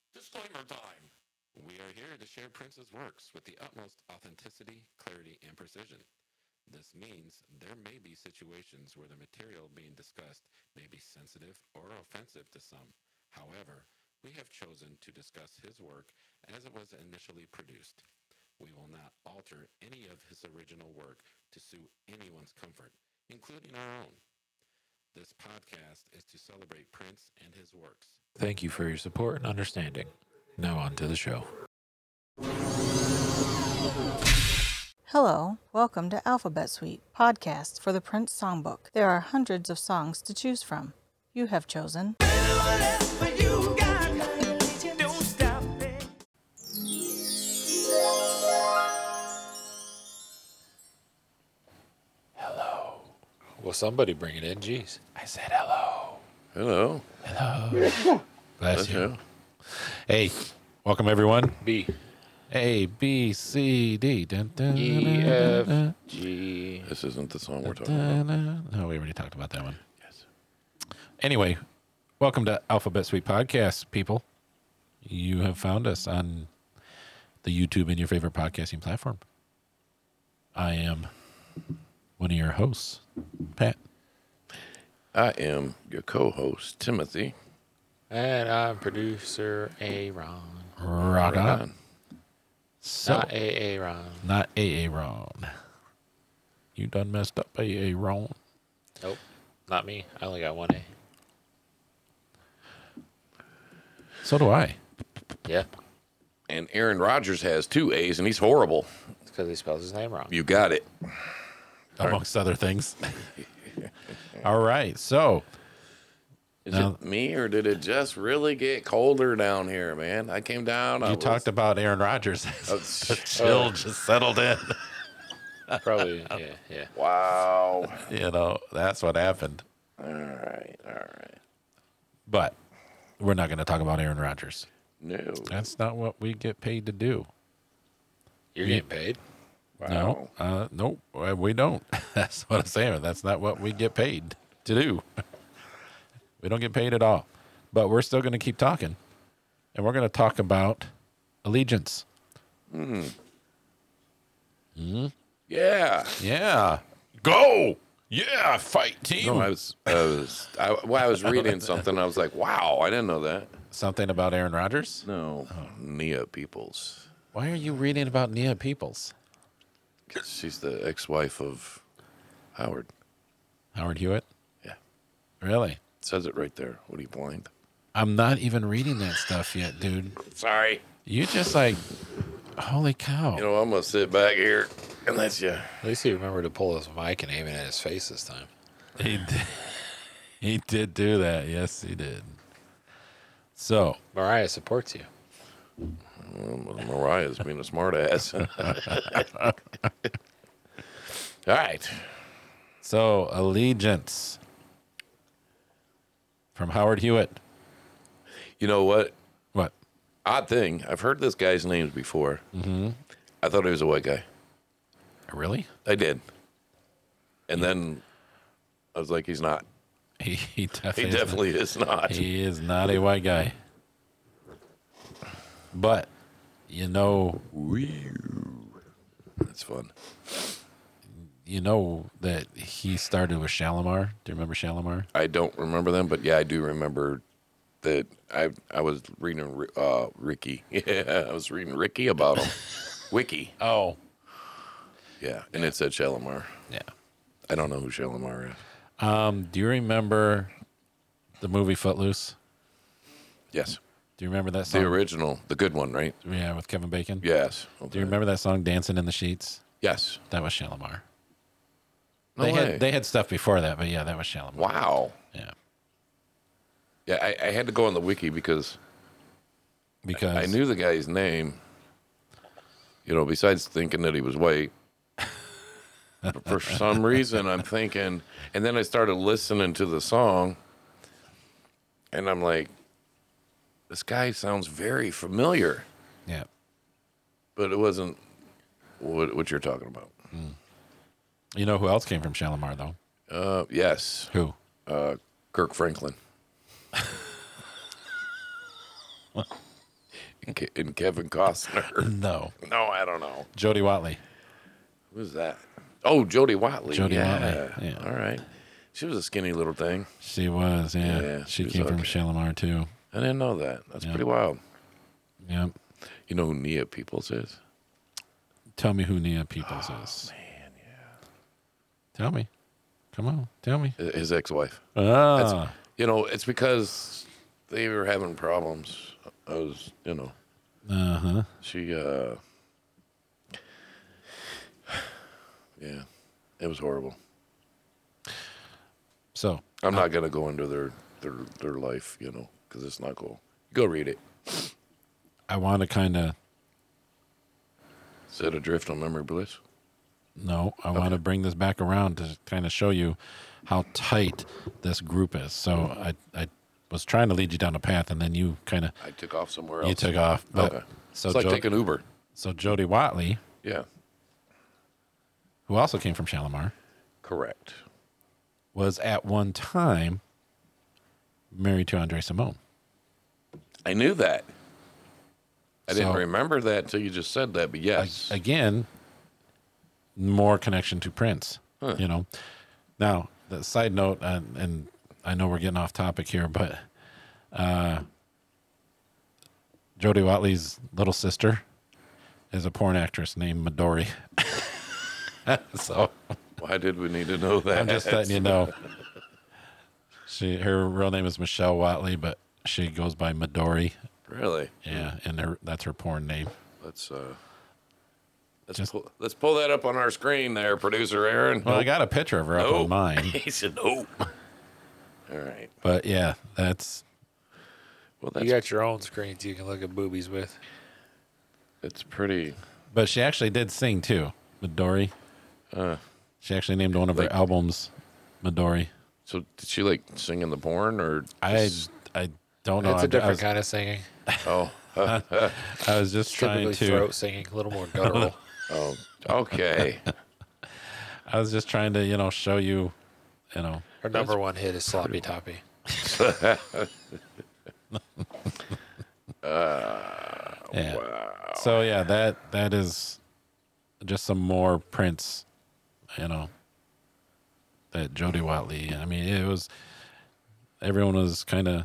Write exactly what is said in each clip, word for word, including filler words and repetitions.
Disclaimer time. We are here to share Prince's works with the utmost authenticity, clarity, and precision. This means there may be situations where the material being discussed may be sensitive or offensive to some. However, we have chosen to discuss his work as it was initially produced. We will not alter any of his original work to suit anyone's comfort, including our own. This podcast is to celebrate Prince and his works. Thank you for your support and understanding. Now on to the show. Hello, welcome to Alphabet Suite, podcast for the Prince Songbook. There are hundreds of songs to choose from. You have chosen. Hello. Will somebody bring it in? Jeez. I said hello. Hello. Hello. Bless you. Hey, welcome everyone. B. A, B, C, D. Dun, dun, E, dun, F, G. This isn't the song we're talking dun, about. dun. No, we already talked about that one. Yes. Anyway, welcome to Alphabet Suite Podcast, people. You have found us on the YouTube and your favorite podcasting platform. I am one of your hosts, Pat. I am your co-host, Timothy. And I'm producer Aaron. Rock Right on. So, Not A A Ron. not Aaron. You done messed up, Aaron. Nope. Not me. I only got one A. So do I. Yeah. And Aaron Rodgers has two A's, and he's horrible. It's because he spells his name wrong. You got it. Amongst other things. All right. So, Is Now- it me, or did it just really get colder down here, man? I came down. I you was, talked about Aaron Rodgers. Oh, The chill just settled in. Probably. Yeah. Yeah. Wow. You know, that's what happened. All right. All right. But we're not going to talk about Aaron Rodgers. No. That's not what we get paid to do. You're getting paid. Wow. No, uh, nope, uh, we don't. That's what I'm saying. That's not what we get paid to do. We don't get paid at all. But we're still going to keep talking. And we're going to talk about allegiance. Yeah. Yeah. Go. Yeah. Fight team. No, I was. I was. I, well, I was reading something. I was like, "Wow, I didn't know that." Something about Aaron Rodgers? No, Nia Peoples. Why are you reading about Nia Peoples? She's the ex-wife of Howard. Howard Hewitt? Yeah. Really? It says it right there. What are you blind? I'm not even reading that stuff yet, dude. Sorry. You just like, holy cow. You know, I'm gonna sit back here and let you. At least he remembered to pull his mic and aim it at his face this time. He did, he did do that. Yes, he did. So, Mariah supports you. Well, Mariah's being a smartass. All right. so Allegiance from Howard Hewitt. You know what? What? Odd thing. I've heard this guy's names before. Mm-hmm. I thought he was a white guy. Really? I did. And then I was like, he's not. He, he definitely, He definitely is not. is, he is not a white guy. But, you know, That's fun. you know that he started with Shalimar. Do you remember Shalimar? I don't remember them, but yeah, I do remember that I I was reading uh, Ricky. Yeah, I was reading Ricky about him. Wiki. Oh. Yeah, and it said Shalimar. Yeah. I don't know who Shalimar is. Um, do you remember the movie Footloose? Yes, Do you remember that the song? original, the good one, right? Yeah, with Kevin Bacon? Yes. Do Okay. you remember that song, Dancing in the Sheets? Yes. That was Shalimar. No they way. had they had stuff before that, but yeah, that was Shalimar. Wow. Yeah. Yeah, I, I had to go on the wiki because Because I knew the guy's name. You know, besides thinking that he was white. But for some reason, I'm thinking, and then I started listening to the song, and I'm like, this guy sounds very familiar, Yeah. but it wasn't what, what you're talking about. You know who else came from Shalimar though? Uh, yes, Who? uh, Kirk Franklin. Ke- and Kevin Costner. No. No, I don't know. Jody Watley. Who's that? Oh, Jody Watley. Jody yeah. Watley, yeah. All right. She was a skinny little thing. She was, yeah. Yeah, she she was came from okay. Shalimar too. I didn't know that. That's Yeah. pretty wild. Yeah. You know who Nia Peoples is? Tell me who Nia Peoples is. Man, yeah. Tell me. Come on, tell me. His ex-wife. Ah, You know, it's because they were having problems. I was, you know, uh huh. she, uh, yeah, it was horrible. So I'm not going to go into their, their, their life, you know, because it's not cool. Go read it. I want to kind of Set adrift on memory bliss. no, I want to bring this back around to kind of show you how tight this group is. So I I was trying to lead you down a path, and then you kind of I took off somewhere else. you took off. But, Okay. So it's like Jo- taking Uber. so Jody Watley, Yeah. who also came from Shalimar, Correct. was at one time married to Andre Simone. I knew that. I didn't So- remember that until you just said that, but yes. Again, more connection to Prince. Huh. You know. Now, the side note, and, and I know we're getting off topic here, but uh, Jody Watley's little sister is a porn actress named Midori. So Why did we need to know that? I'm just letting you know. She her real name is Michelle Watley, but she goes by Midori. Really? Yeah, and her, that's her porn name. Let's uh let's Just- pull, let's pull that up on our screen there, producer Aaron. Well, I got a picture of her up Nope. on mine, He said no. All right. but yeah, that's Well, that's You got your own screens you can look at boobies with. it's pretty. But she actually did sing too, Midori. Uh, She actually named one of Like- her albums Midori. so did she like sing in the porn or? I just- I don't know. It's I, a different I was, kind of singing. oh I was just trying Typically to. throat singing, a little more guttural. oh okay. I was just trying to, you know, show you, you know. Her number one hit is Sloppy Toppy. Yeah. So yeah, that that is just some more Prince, you know. That Jody Watley. I mean, it was. Everyone was kind of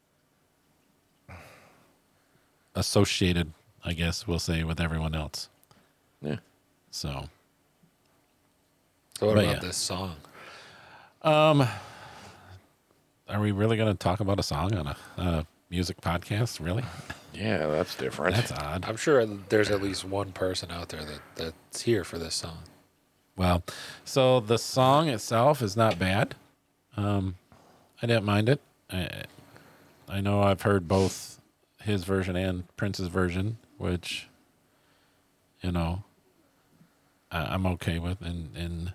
associated, I guess we'll say, with everyone else. Yeah. So. So what But about yeah. this song? Um, are we really going to talk about a song on a, a music podcast? Really? Yeah, that's different. That's odd. I'm sure there's at least one person out there that, that's here for this song. Well, so the song itself is not bad. Um, I didn't mind it. I, I know I've heard both his version and Prince's version, which, you know, I, I'm okay with. And, and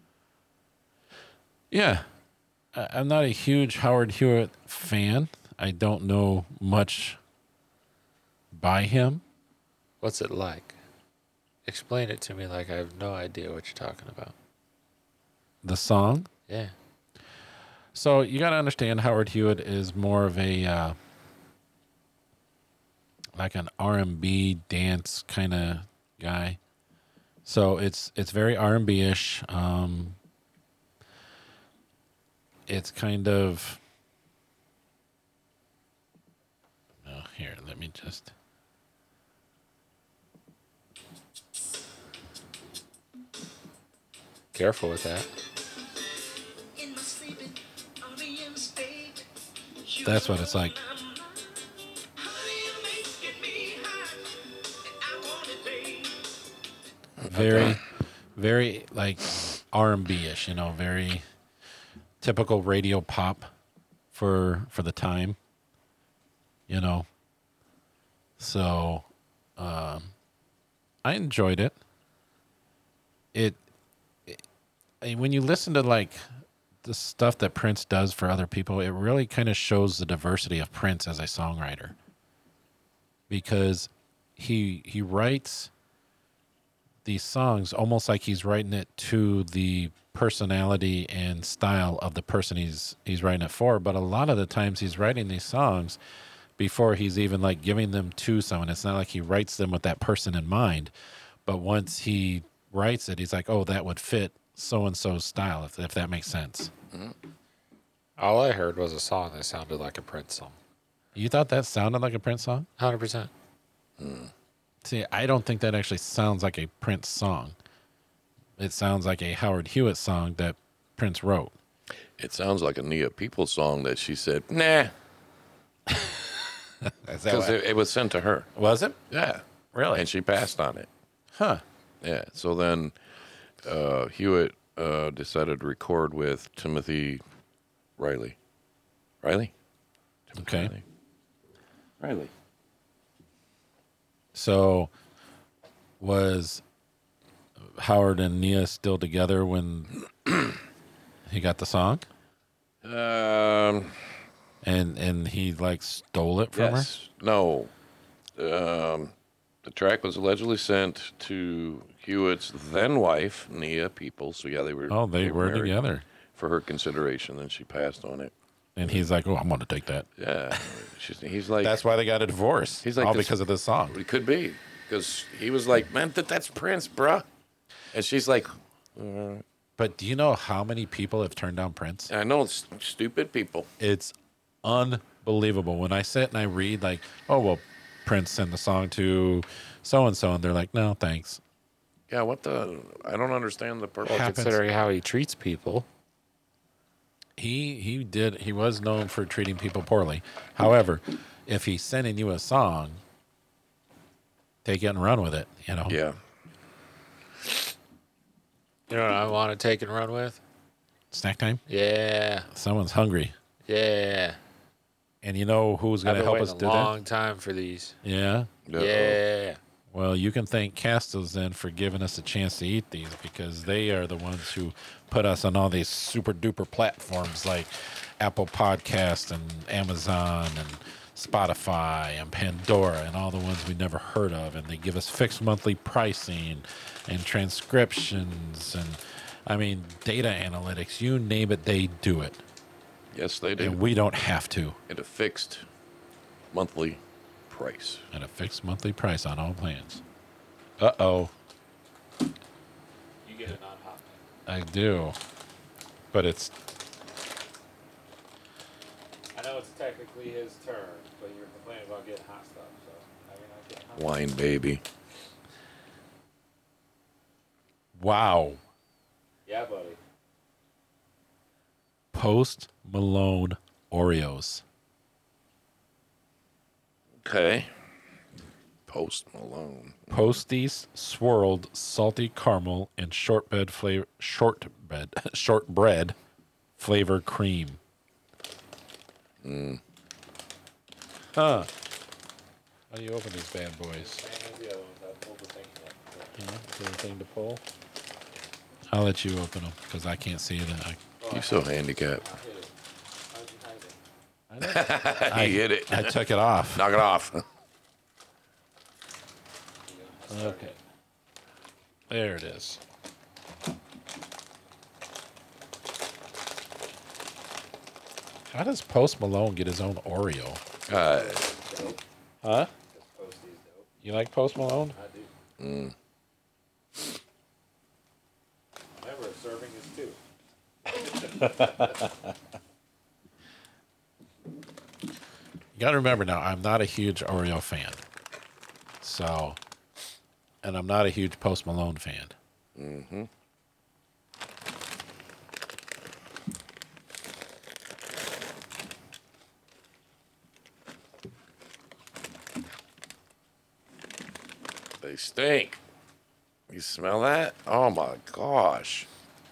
yeah, I, I'm not a huge Howard Hewitt fan. I don't know much by him. What's it like? Explain it to me like I have no idea what you're talking about. The song. Yeah. So you got to understand, Howard Hewitt is more of a uh, like an R and B dance kind of guy. So it's it's very R and B ish. Um, it's kind of oh, here. Let me just. Careful with that. That's what it's like. Very, very like R and B ish, you know, very typical radio pop for for the time, you know. So, um, I enjoyed it. It, it I- when you listen to like the stuff that Prince does for other people, it really kind of shows the diversity of Prince as a songwriter. Because he he writes these songs almost like he's writing it to the personality and style of the person he's he's writing it for, but a lot of the times he's writing these songs before he's even like giving them to someone. It's not like he writes them with that person in mind, but once he writes it, he's like, oh, that would fit so and so's style, if, if that makes sense. All I heard was a song that sounded like a Prince song. You thought that sounded like a Prince song? one hundred percent. See, I don't think that actually sounds like a Prince song. It sounds like a Howard Hewitt song that Prince wrote. It sounds like a Nia People song that she said, nah, because it, it was sent to her. Was it? Yeah. Really? And she passed on it. Huh. Yeah. So then uh, Hewitt uh, decided to record with Timothy Riley. Riley? Okay. Riley. Riley. So was Howard and Nia still together when he got the song? Um, And and he like stole it from yes. No. Um, the track was allegedly sent to Hewitt's then wife, Nia People. So yeah, they were. her? Oh, they, were married together. for her consideration. Then she passed on it. And he's like, oh, I'm going to take that. Yeah. She's, he's like. That's why they got a divorce. He's like all this- because of this song. It could be because he was like, man, that, that's Prince, bruh. And she's like, uh, But do you know how many people have turned down Prince? I know it's stupid people. It's unbelievable. When I sit and I read, like, oh, well, Prince sent the song to so and so, and they're like, no, thanks. Yeah, what the? I don't understand the purpose. Well, Happens. considering how he treats people. He he did. He was known for treating people poorly. However, if he's sending you a song, take it and run with it. You know. Yeah. You know what I want to take and run with? Snack time. Yeah. Someone's hungry, Yeah. and you know who's I've going to been help waiting us a do long time for these. that? Yeah. Uh-oh. Yeah. Well, you can thank Castos then for giving us a chance to eat these because they are the ones who put us on all these super duper platforms like Apple Podcast and Amazon and Spotify and Pandora and all the ones we never heard of. And they give us fixed monthly pricing and transcriptions and, I mean, data analytics. You name it, they do it. Yes, they do. And we don't have to. At a fixed monthly price. At a fixed monthly price on all plans. Uh-oh. You get it on hot. I do. But it's I know it's technically his turn, but you're complaining about getting hot stuff, so now you're not getting hot. Wine baby. wow. Yeah, buddy. Post Malone Oreos. Okay. Post Malone. Posties swirled salty caramel and shortbread flavor shortbread shortbread flavor cream. Mm. Huh. How do you open these bad boys? Yeah, is there anything to pull? I'll let you open them because I can't see it. I, You're so handicapped. I, know. He hit it. I took it off. Knock it off. Okay. There it is. How does Post Malone get his own Oreo? Uh, Huh? You like Post Malone? I do. mm. Remember, serving is two. You got to remember now, I'm not a huge Oreo fan. So, and I'm not a huge Post Malone fan. Mm-hmm. They stink. You smell that? Oh my gosh.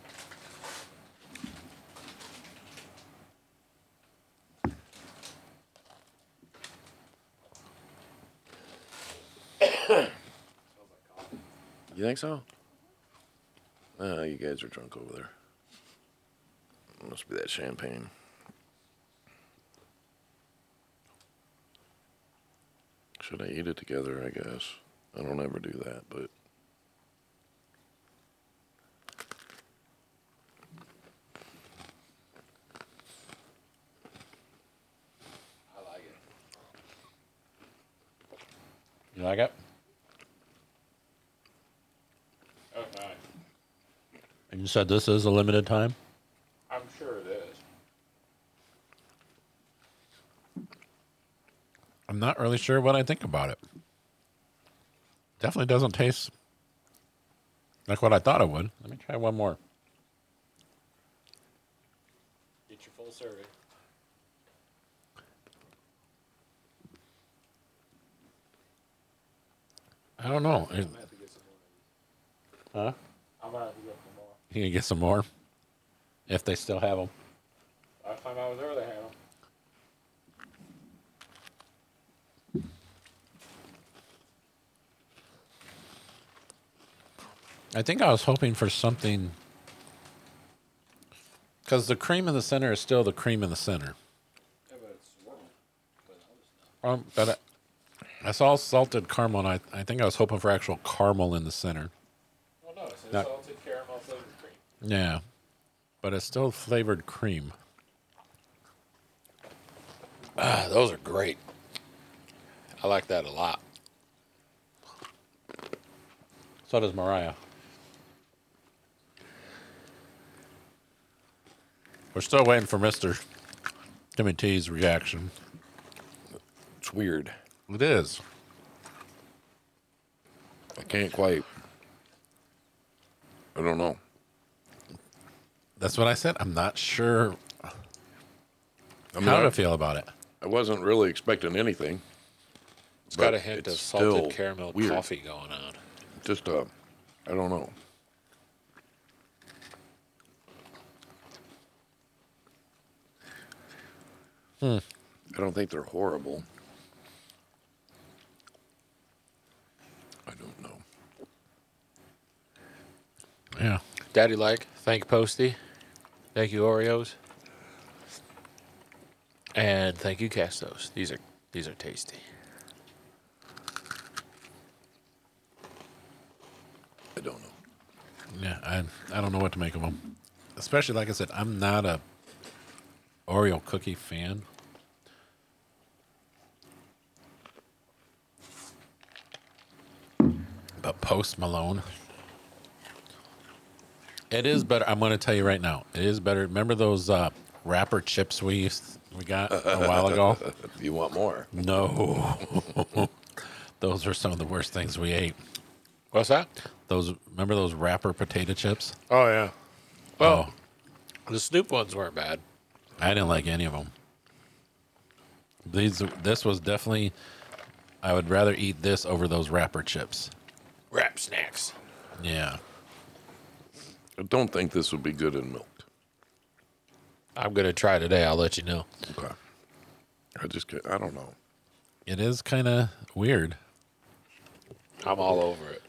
You think so? Uh, you guys are drunk over there. Must be that champagne. Should I eat it together, I guess? I don't ever do that, but... I like it. You like it? Okay. And you said this is a limited time? I'm sure it is. I'm not really sure what I think about it. Definitely doesn't taste like what I thought it would. Let me try one more. Get your full serving. I don't know. It- I'm gonna have to get some more. huh? I'm gonna have to get some more. You can get some more if they still have them. Last time I was there, they had them. I think I was hoping for something because the cream in the center is still the cream in the center. Yeah, but it's warm. Um, but I, I saw salted caramel, and I, I think I was hoping for actual caramel in the center. Well, no, it says Not- salted caramel flavored cream. Yeah, but it's still flavored cream. Ah, those are great. I like that a lot. So does Mariah. We're still waiting for Mister Timmy T's reaction. It's weird. It is. I can't quite. I don't know. That's what I said. I'm not sure I mean, how I, to feel about it. I wasn't really expecting anything. It's got but a hint of it's salted still caramel weird. coffee going on. Just uh, I don't know. Hmm. I don't think they're horrible. I don't know. Yeah. Daddy like. Thank Posty. Thank you Oreos. And thank you Castos. These are these are tasty. I don't know. Yeah, I I don't know what to make of them. Especially, like I said, I'm not a Oreo cookie fan. But Post Malone, it is better. I'm going to tell you right now, it is better. Remember those uh, wrapper chips we used, we got a while ago? You want more? No, those are some of the worst things we ate. What's that? Those remember those wrapper potato chips? Oh yeah. Well, Oh, the Snoop ones weren't bad. I didn't like any of them. These, this was definitely. I would rather eat this over those wrapper chips. Wrap snacks. Yeah, I don't think this would be good in milk. I'm gonna try today. I'll let you know. Okay. I just can't, I don't know. it is kind of weird. I'm all over it.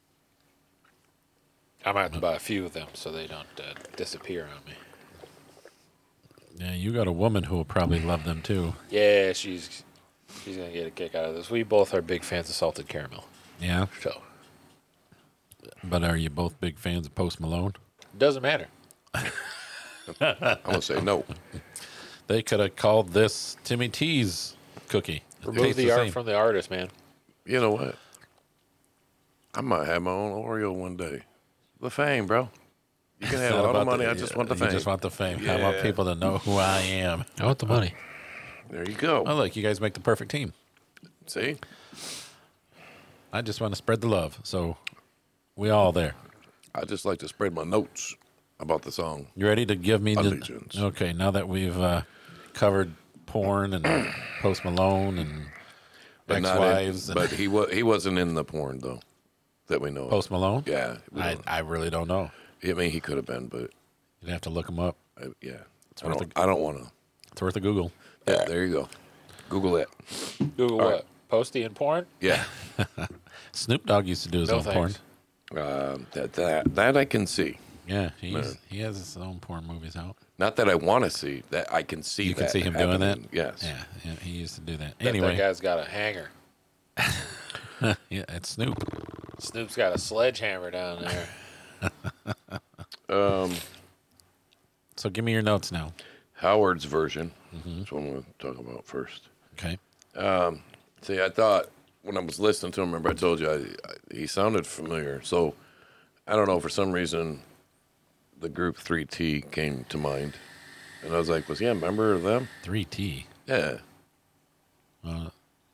I might have to buy a few of them so they don't uh, disappear on me. Yeah, you got a woman who will probably love them too. Yeah, she's she's gonna get a kick out of this. We both are big fans of salted caramel. Yeah, So but are you both big fans of Post Malone? doesn't matter. I'm gonna say no. They could have called this Timmy T's cookie. It Remove tastes the art same. from the artist, man. You know what? I might have my own Oreo one day. The fame, bro. You can It's have not all the about money. I just want the you fame. just want the fame. I want Yeah. people to know who I am. I want the money. There you go. Oh, look, you guys make the perfect team. See? I just want to spread the love. So we all there. I just like to spread my notes about the song. You ready to give me the? Allegiance. Okay, now that we've uh, covered porn and Post Malone and But not in- ex-wives, and but he was he wasn't in the porn though, that we know. of. Post Malone. Yeah, we I, don't- I really don't know. I mean he could have been, but You'd have to look him up. I, yeah, I worth don't, I don't want to. It's worth a Google. Yeah, there you go. Google it. Google All what? right. Posty and porn? Yeah, Snoop Dogg used to do his No own porn. thanks. um, that that that I can see. Yeah, he's, he has his own porn movies out. Not that I want to see. That I can see. You can that see him doing that. happening. Yes. Yeah, yeah, he used to do that. Bet Anyway, that guy's got a hanger. yeah, it's Snoop. Snoop's got a sledgehammer down there. Um, So give me your notes now. Howard's version. Mm-hmm. That's what I'm going to talk about first. Okay. See, I thought when I was listening to him, remember I told you I, I, he sounded familiar. So I don't know, for some reason, the group three T came to mind. And I was like, was he a member of them? three T. Yeah. Uh,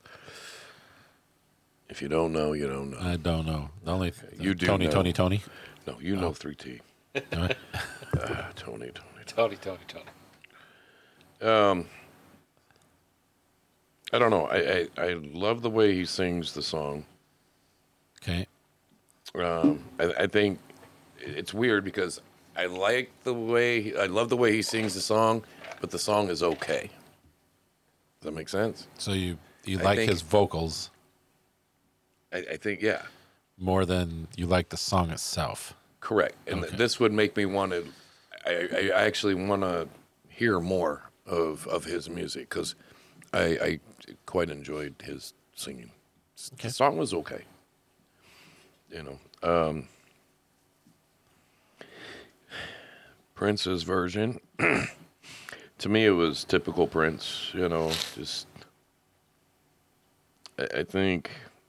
If you don't know, you don't know. I don't know. The only You do Tony, know. Tony, Tony. No, you know three T. Uh, Ah, Tony, Tony, Tony, Tony, Tony. Tony. Um, I don't know. I, I, I love the way he sings the song. okay. Um, I, I think it's weird because I like the way, I love the way he sings the song, but the song is okay. Does that make sense? So you you I like think- his vocals I, I think, yeah, more than you like the song itself. correct. And th- Okay. this would make me want to, I, I I actually want to hear more of, of his music because I, I quite enjoyed his singing. Okay. The song was okay. You know, um, Prince's version, to me, it was typical Prince, you know, just, I, I think,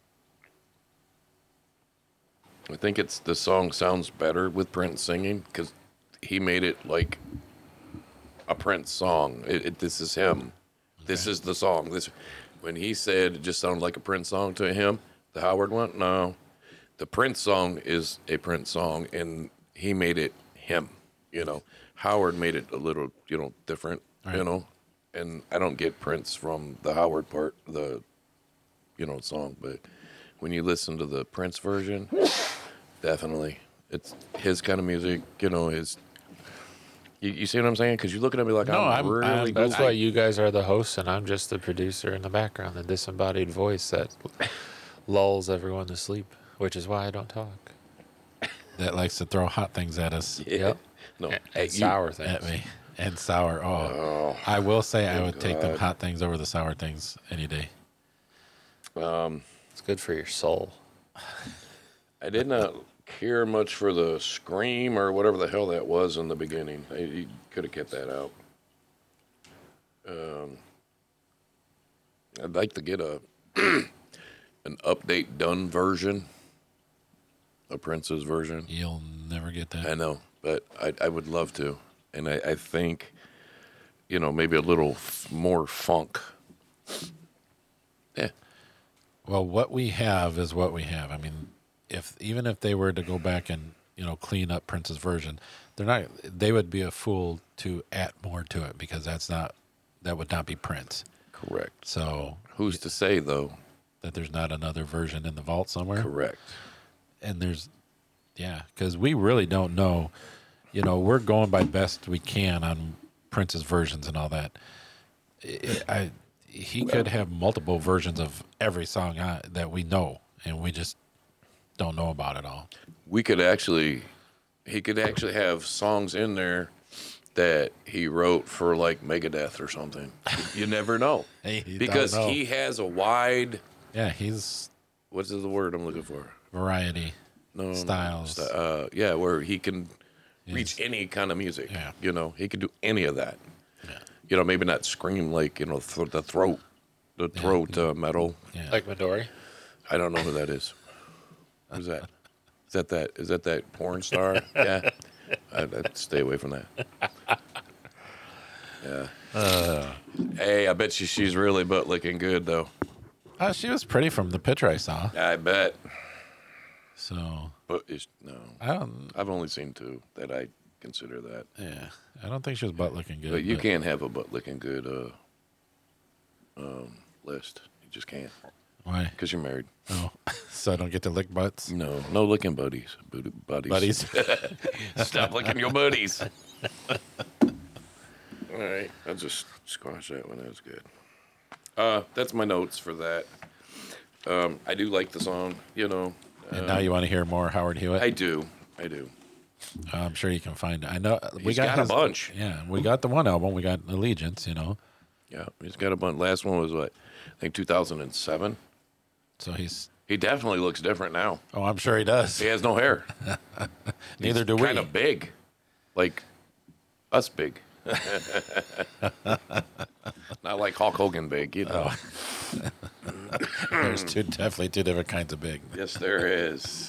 I think it's, the song sounds better with Prince singing because he made it like a Prince song. It, it, this is him. This is the song. This, when he said it just sounded like a Prince song to him, the Howard one, no. The Prince song is a Prince song, and he made it him. You know, Howard made it a little, you know, different. You Right. know, and I don't get Prince from the Howard part, the, you know, song. But when you listen to the Prince version, definitely, it's his kind of music. You know, his. You, you see what I'm saying? Because you're looking at me like No, I'm, I'm- really. I'm- That's I- why you guys are the hosts and I'm just the producer in the background, the disembodied voice that lulls everyone to sleep, which is why I don't talk. That likes to throw hot things at us. Yeah. Yep. No, And, hey, and you- sour things. At me. And sour. Oh. Oh, I will say I would take them God. hot things over the sour things any day. It's good for your soul. I did not care much for the scream or whatever the hell that was in the beginning. I, you could have kept that out. Um, I'd like to get a an update done version, a Prince's version. You'll never get that. I know, but I, I would love to, and I, I think, you know, maybe a little f- more funk. Yeah, Well, what we have is what we have. I mean, if even if they were to go back and you know clean up Prince's version, they're not. They would be a fool to add more to it because that's not. That would not be Prince. correct. So Who's to say though? that there's not another version in the vault somewhere. Correct. And there's, yeah, because we really don't know. You know, we're going by best we can on Prince's versions and all that. I, I he could have multiple versions of every song uh, that we know, and we just don't know about it all. We could actually, he could actually have songs in there that he wrote for like Megadeth or something. You never know. Hey, you Because don't know. he has a wide, yeah, he's what's the word I'm looking for? variety. No, no, Styles. st- Uh, yeah, where he can reach any kind of music. Yeah. You know, he could do any of that. You know, maybe not scream like, you know, th- the throat, the throat uh, metal. Yeah, Like Midori? I don't know who that is. Who's that? Is that that? Is that that porn star? Yeah. I'd, I'd stay away from that. Yeah. Hey, I bet you she's really butt looking good though. uh, she was pretty from the picture I saw. I bet. So But it's, no, I don't. I've only seen two that I consider that. Yeah, I don't think she was butt looking good. But you can't have a butt looking good uh, um, list. You just can't Why? because you're married. Oh, so I don't get to lick butts. No, no licking buddies. Booty- Buddies. Buddies. Stop licking your buddies. All right, I'll just squash that one. That was good. Uh, that's my notes for that. Um, I do like the song, you know. And now you want to hear more Howard Hewitt? I do. I do. I'm sure you can find it. I know we He's got, got a his- bunch. Yeah, we got the one album. We got Allegiance. You know, Yeah, he's got a bunch. Last one was what? I think two thousand seven. so he's. He definitely looks different now. Oh, I'm sure he does. He has no hair. Neither do we. Kind of big, like us big. Not like Hulk Hogan big, you know. There's two definitely two different kinds of big. Yes, there is.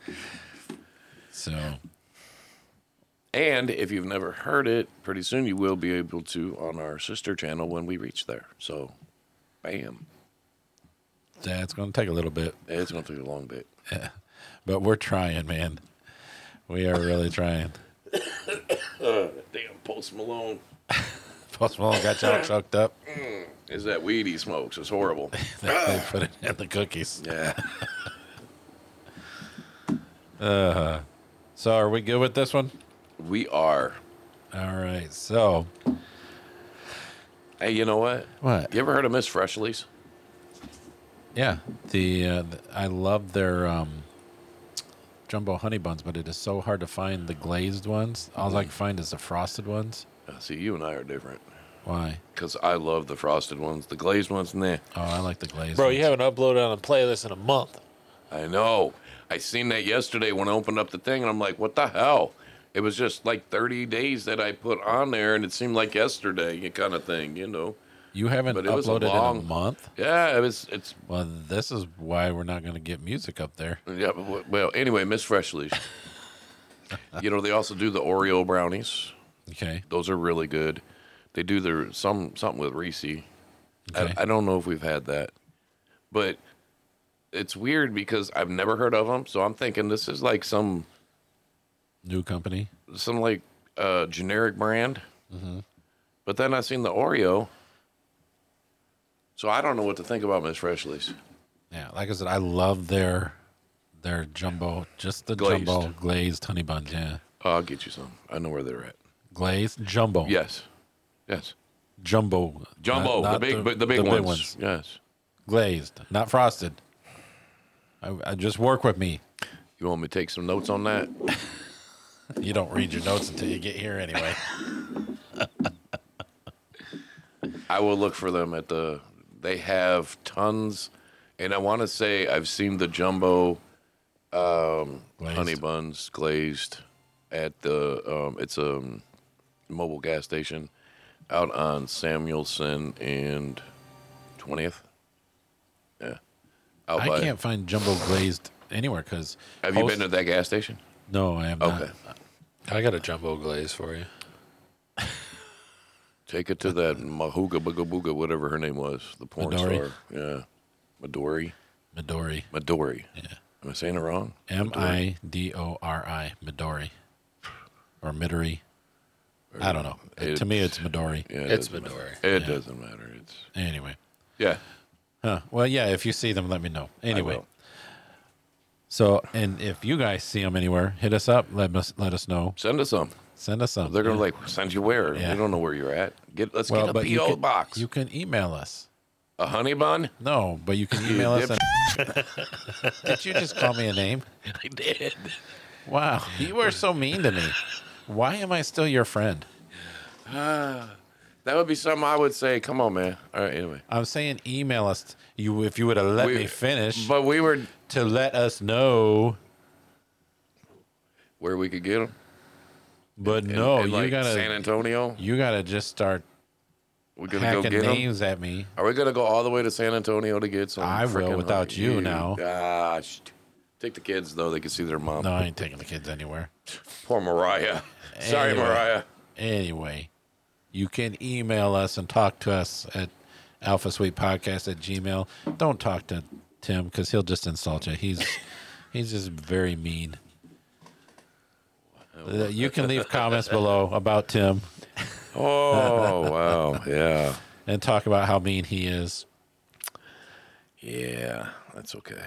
So And if you've never heard it, pretty soon you will be able to on our sister channel when we reach there. So, bam. that's going to take a little bit, It's going to take a long bit. but we're trying, man. We are really trying. Uh, damn, Post Malone. Post Malone got y'all choked up. Is that weed he smokes? It's horrible. They put it in the cookies. Yeah. So are we good with this one? We are. All right. So Hey, you know what? what? You ever heard of Miss Freshly's? Yeah, the, uh, the I love their um, jumbo honey buns, but it is so hard to find the glazed ones. All I can find is the frosted ones. Uh, see, you and I are different. Why? Because I love the frosted ones. The glazed ones, nah. Oh, I like the glazed. Bro, ones. you haven't uploaded on a playlist in a month. I know. I seen that yesterday when I opened up the thing, and I'm like, what the hell? It was just like thirty days that I put on there, and it seemed like yesterday, kind of thing, you know. You haven't But it was a uploaded long- in a month. Yeah, it was. It's Well, this is why we're not going to get music up there. yeah. But, w- well, anyway, Miss Freshly's. You know, they also do the Oreo brownies. Okay. Those are really good. They do their some something with Reese. Okay. I, I don't know if we've had that, but it's weird because I've never heard of them. So I'm thinking this is like some New company. some like uh, generic brand. But then I seen the Oreo, so I don't know what to think about Miss Freshly's. Yeah, like I said, I love their their jumbo, just the Glazed. jumbo glazed honey buns. Yeah, Oh, I'll get you some. I know where they're at. glazed jumbo. Yes, yes. Jumbo. Jumbo, not- not the big, the, the big ones. Yes. Glazed, not frosted. I, I just work with me. You want me to take some notes on that? You don't read your notes until you get here anyway. I will look for them at the. They have tons, and I want to say I've seen the jumbo um, Glazed. honey buns glazed at the. Um, it's a mobile gas station out on Samuelson and twentieth. Yeah, out I by. can't find jumbo glazed anywhere because. Have you been to that gas station? No, I have not. Okay. I got a jumbo glaze for you. Take it to that Mahuga Booga Booga, whatever her name was, the porn Midori? star. Yeah, Midori. Midori. Midori. Yeah. Am I saying it wrong? M I D O R I. Midori. Or Midori. I don't know. It- to me, it's Midori. Yeah, it It's doesn't matter. Midori. It Yeah. doesn't matter. It's Anyway. yeah. Huh. Well, yeah, if you see them, let me know. Anyway. will. So, and if you guys see them anywhere, hit us up. Let us let us know. Send us some. Send us some. They're gonna Yeah. like send you where? Yeah. We don't know where you're at. Get let's Well, get a but P you O can, box. you can email us. A honey bun? No, but you can email us. And, did you just call me a name? I did. Wow, you were so mean to me. Why am I still your friend? That would be something I would say. Come on, man. All right. Anyway, I'm saying email us. You, if you would have let We- me finish, but we were to let us know. where we could get them. But no, in, you like gotta, San Antonio. you gotta just start We're gonna go hacking get them. names at me. Are we gonna go all the way to San Antonio to get some? I will frickin' without honey? you now. Gosh. Take the kids though; they can see their mom. No, I ain't taking the kids anywhere. Poor Mariah. Sorry, Anyway. Mariah. Anyway, you can email us and talk to us at alpha sweet podcast at gmail. Don't talk to Tim because he'll just insult you. He's he's just very mean. Uh, You can leave comments below about Tim Oh wow, yeah, and talk about how mean he is. yeah. That's okay.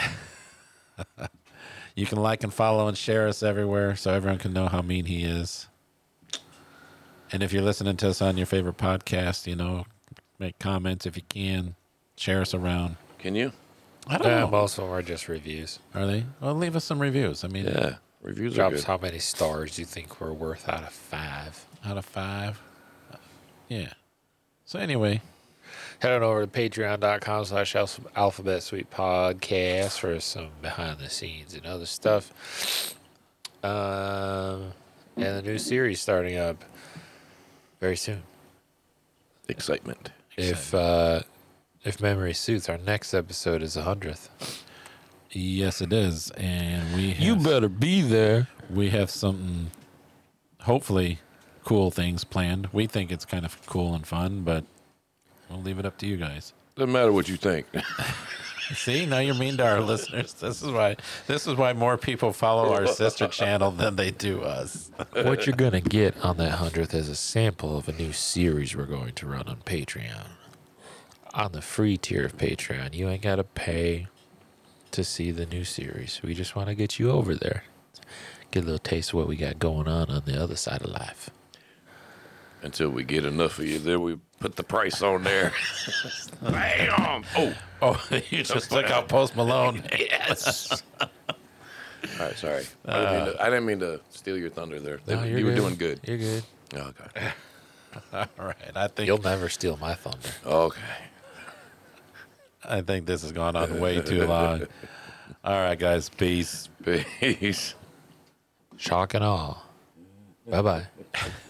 You can like and follow and share us everywhere so everyone can know how mean he is. And if you're listening to us on your favorite podcast, you know, make comments if you can. Share us around. Can you? I don't Yeah, know. most of them are just reviews. Are they? Well, leave us some reviews. I mean, Yeah. Reviews are Drop good. us how many stars you think we're worth out of five. out of five. Uh, Yeah. So anyway, Head on over to patreon.com slash alphabet sweet podcast for some behind the scenes and other stuff. Um, and the new series starting up very soon. Excitement. If uh, if memory suits, our next episode is a hundredth. Yes, it is, and we have, better be there. we have something, hopefully, cool things planned. We think it's kind of cool and fun, but we'll leave it up to you guys. Doesn't matter what you think. See, now you're mean to our listeners. This is why. This is why more people follow our sister channel than they do us. What you're gonna get on that hundredth is a sample of a new series we're going to run on Patreon. On the free tier of Patreon, you ain't gotta pay to see the new series. We just want to get you over there, get a little taste of what we got going on on the other side of life. Until we get enough of you, then we put the price on there. Bam! Oh, Oh, you just took out Post Malone. yes. All right, sorry. I didn't, mean to, I didn't mean to steal your thunder there. No, you're you were good. doing good. You're good. Okay. All right, I think You'll never steal my thunder. Okay. I think this has gone on way too long. All right, guys, peace. Peace. Shock and awe. Bye bye.